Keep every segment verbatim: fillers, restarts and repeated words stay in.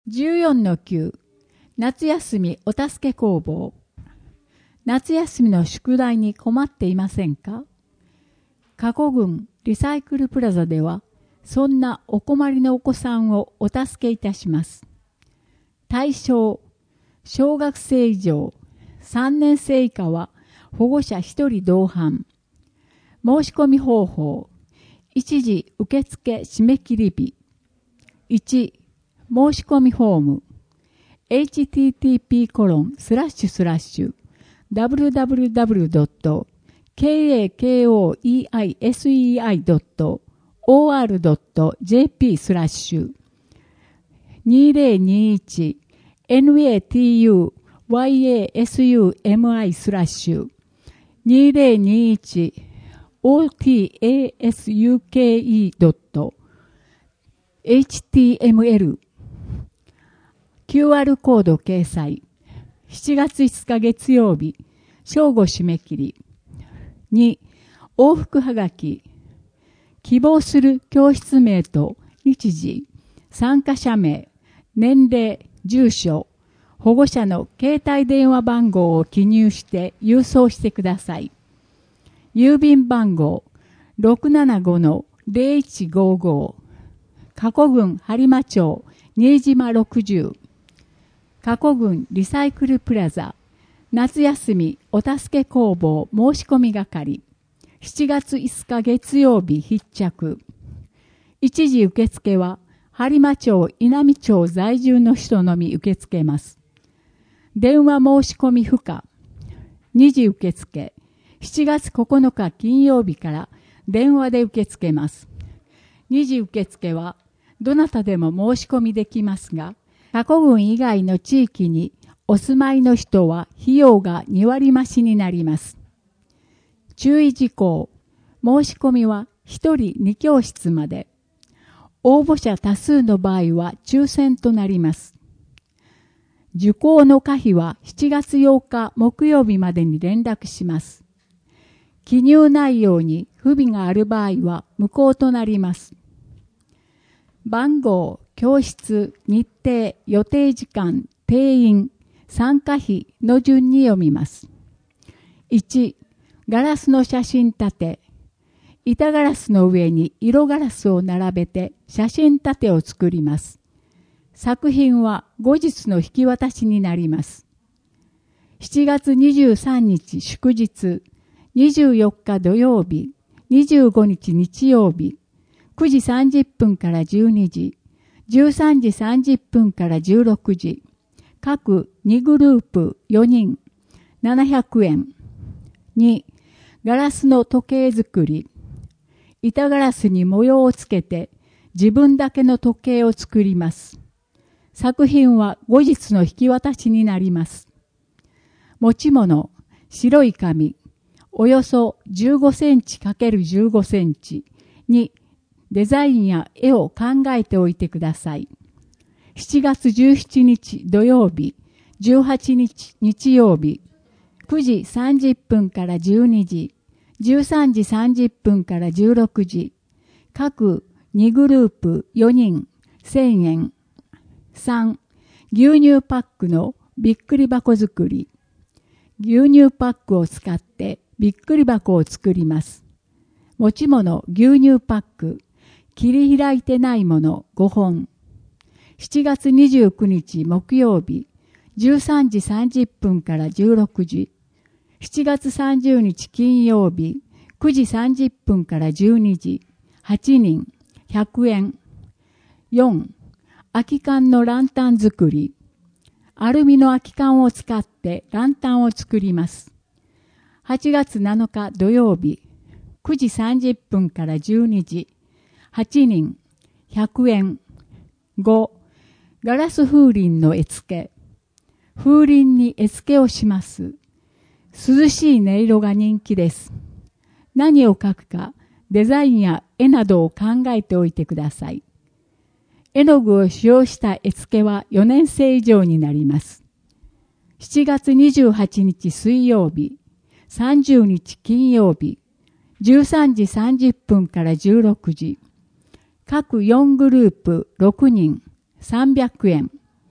じゅうよんのきゅう夏休みお助け工房。夏休みの宿題に困っていませんか？加古郡リサイクルプラザではそんなお困りのお子さんをお助けいたします。対象小学生以上、さんねん生以下は保護者ひとり同伴。申し込み方法一時受付締め切り日。いち申し込みフォーム エイチティーティーピーコロンスラッシュスラッシュダブリューダブリューダブリュードットケーエーケーオーイーアイエスイーアイドットオーアールドットジェーピースラッシュにせんにじゅういちエヌエーティーユーワイエーエスユーエムアイスラッシュにせんにじゅういちオーティーエーエスユーケーイードットエイチティーエムエル キューアール コード掲載しちがついつか月曜日正午締め切り。に往復はがき希望する教室名と日時参加者名年齢住所保護者の携帯電話番号を記入して郵送してください。郵便番号 ろくななごのゼロいちごご 加古郡播磨町新島ろくじゅう加古郡リサイクルプラザ夏休みお助け工房申し込み係しちがついつか月曜日必着。一時受付は播磨町稲美町在住の人のみ受け付けます。電話申し込み不可。二次受付しちがつここのか金曜日から電話で受け付けます。二次受付はどなたでも申し込みできますが、加古郡以外の地域にお住まいの人は費用がにわり増しになります。注意事項。申し込みはひとりに教室まで。応募者多数の場合は抽選となります。受講の可否はしちがつようか木曜日までに連絡します。記入内容に不備がある場合は無効となります。番号、教室、日程、予定時間、定員、参加費の順に読みます。いち、ガラスの写真立て。板ガラスの上に色ガラスを並べて写真立てを作ります。作品は後日の引き渡しになります。しちがつにじゅうさんにち祝日、にじゅうよっか土曜日、にじゅうごにち日曜日、くじさんじゅっぷんからじゅうにじ、じゅうさんじさんじゅっぷんからじゅうろくじ、各にグループよにん、ななひゃくえん。に、ガラスの時計作り。板ガラスに模様をつけて自分だけの時計を作ります。作品は後日の引き渡しになります。持ち物、白い紙、およそじゅうごセンチかけるじゅうごセンチにデザインや絵を考えておいてください。しちがつじゅうしちにち土曜日、じゅうはちにち日曜日、くじさんじゅっぷんからじゅうにじ、じゅうさんじさんじゅっぷんからじゅうろくじ、各にグループよにん、せんえん。さん、牛乳パックのびっくり箱作り。牛乳パックを使ってびっくり箱を作ります。持ち物、牛乳パック。切り開いてないものごほん。しちがつにじゅうくにち木曜日、じゅうさんじさんじゅっぷんからじゅうろくじ。しちがつさんじゅうにち金曜日、くじさんじゅっぷんからじゅうにじ、はちにん、ひゃくえん。よん、空き缶のランタン作り。アルミの空き缶を使ってランタンを作ります。はちがつなのか土曜日、くじさんじゅっぷんからじゅうにじ、はちにん、ひゃくえん。ご、ガラス風鈴の絵付け。風鈴に絵付けをします。涼しい音色が人気です。何を描くか、デザインや絵などを考えておいてください。絵の具を使用した絵付けはよねんせい以上になります。しちがつにじゅうはちにち水曜日、さんじゅうにち金曜日、じゅうさんじさんじゅっぷんからじゅうろくじ、各よんグループろくにん、さんびゃくえん。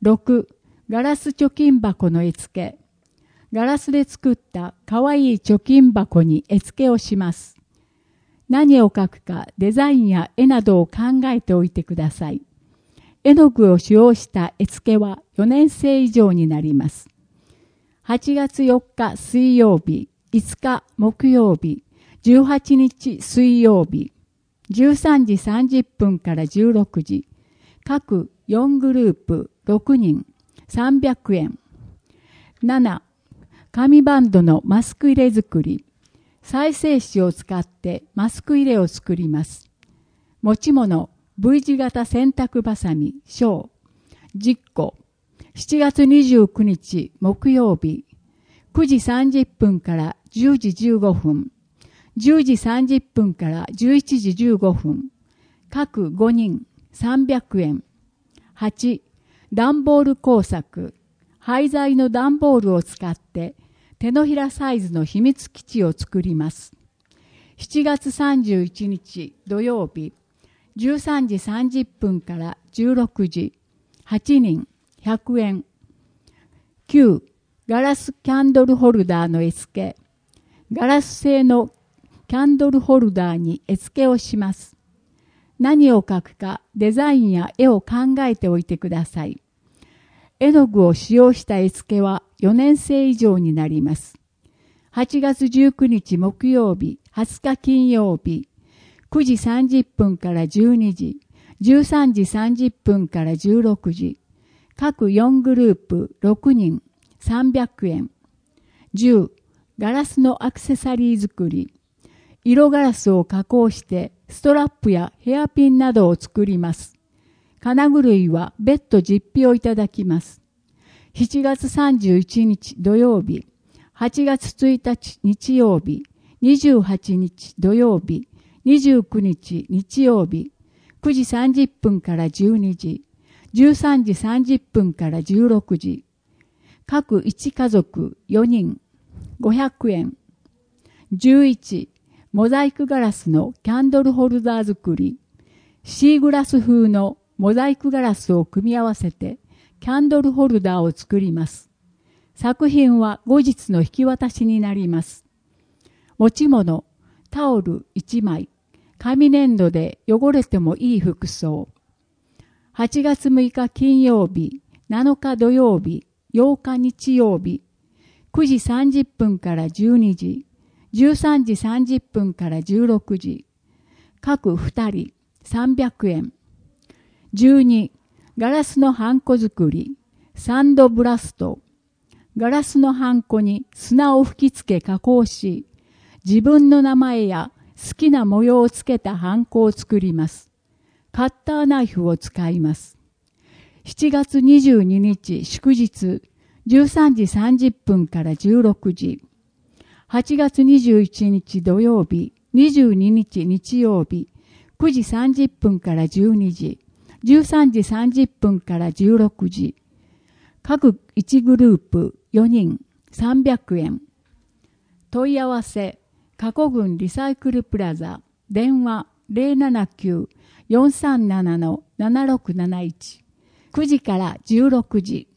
ろく. ガラス貯金箱の絵付け。ガラスで作ったかわいい貯金箱に絵付けをします。何を描くかデザインや絵などを考えておいてください。絵の具を使用した絵付けはよねん生以上になります。はちがつよっか水曜日、いつか木曜日、じゅうはちにち水曜日、じゅうさんじさんじゅっぷんからじゅうろくじ、各よんグループろくにん、さんびゃくえん。なな. 紙バンドのマスク入れ作り。再生紙を使ってマスク入れを作ります。持ち物、V 字型洗濯バサミ、小、じゅっこ。しちがつにじゅうくにち木曜日、くじさんじゅっぷんからじゅうじじゅうごふん、じゅうじさんじゅっぷんからじゅういちじじゅうごふん、各ごにん、さんびゃくえん。はち. 段ボール工作。廃材の段ボールを使って手のひらサイズの秘密基地を作ります。しちがつさんじゅういちにち土曜日、じゅうさんじさんじゅっぷんからじゅうろくじ、はちにん、ひゃくえん。きゅう. ガラスキャンドルホルダーの絵付け。ガラス製のキャンドルホルダーに絵付けをします。何を描くかデザインや絵を考えておいてください。絵の具を使用した絵付けはよねん生以上になります。はちがつじゅうくにち木曜日、はつか金曜日、くじさんじゅっぷんからじゅうにじ、じゅうさんじさんじゅっぷんからじゅうろくじ、各よんグループろくにん、さんびゃくえん。じゅう. ガラスのアクセサリー作り。色ガラスを加工してストラップやヘアピンなどを作ります。金具類は別途実費をいただきます。しちがつさんじゅういちにち土曜日、はちがつついたち日曜日、にじゅうはちにち土曜日、にじゅうくにち日曜日、くじさんじゅっぷんからじゅうにじ、じゅうさんじさんじゅっぷんからじゅうろくじ、各いち家族よにん、ごひゃくえん。じゅういち. モザイクガラスのキャンドルホルダー作り。シーグラス風のモザイクガラスを組み合わせてキャンドルホルダーを作ります。作品は後日の引き渡しになります。持ち物、タオルいちまい、紙粘土で汚れてもいい服装。はちがつむいか金曜日、なのか土曜日、ようか日曜日、くじさんじゅっぷんからじゅうにじ、じゅうさんじさんじゅっぷんからじゅうろくじ、各ふたりさんびゃくえん。じゅうに. ガラスのハンコ作り、サンドブラスト。ガラスのハンコに砂を吹きつけ加工し、自分の名前や好きな模様をつけたハンコを作ります。カッターナイフを使います。しちがつにじゅうににち祝日、じゅうさんじさんじゅっぷんからじゅうろくじ。はちがつにじゅういちにち土曜日、にじゅうににち日曜日、くじさんじゅっぷんからじゅうにじ、じゅうさんじさんじゅっぷんからじゅうろくじ。各いちグループよにん、さんびゃくえん。問い合わせ、加古郡リサイクルプラザ、電話 ゼロななきゅう よんさんなな ななろくなないち。くじからじゅうろくじ。